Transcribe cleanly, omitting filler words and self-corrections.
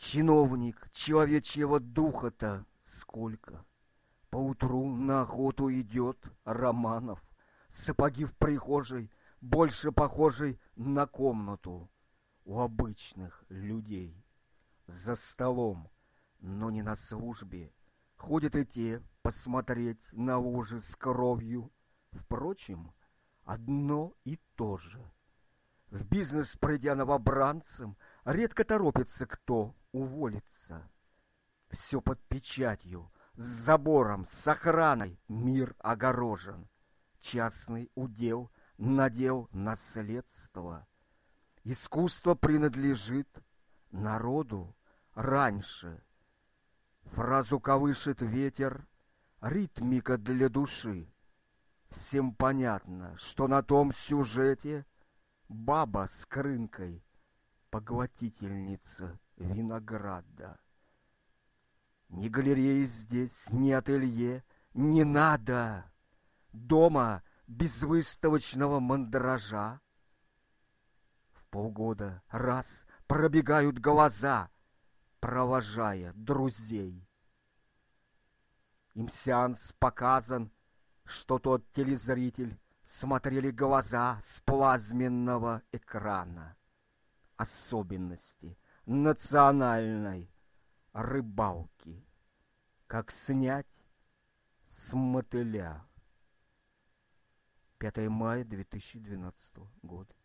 Чиновник, человечьего духа-то сколько. Поутру на охоту идет Романов, сапоги в прихожей, больше похожей на комнату у обычных людей. За столом, но не на службе, ходят и те посмотреть на ужин с кровью. Впрочем, одно и то же. В бизнес, придя новобранцем, редко торопится кто уволиться. Все под печатью, с забором, с охраной мир огорожен. Частный удел, надел наследство. Искусство принадлежит народу раньше. Фразу колышет ветер, ритмика для души. Всем понятно, что на том сюжете баба с крынкой, поглотительница винограда. Ни галереи здесь, ни ателье, не надо. Дома без выставочного мандража. В полгода раз пробегают глаза, провожая друзей. Им сеанс показан, что тот телезритель смотрели глаза с плазменного экрана. Особенности национальной рыбалки. Как снять с мотыля. 5 мая 2012 года.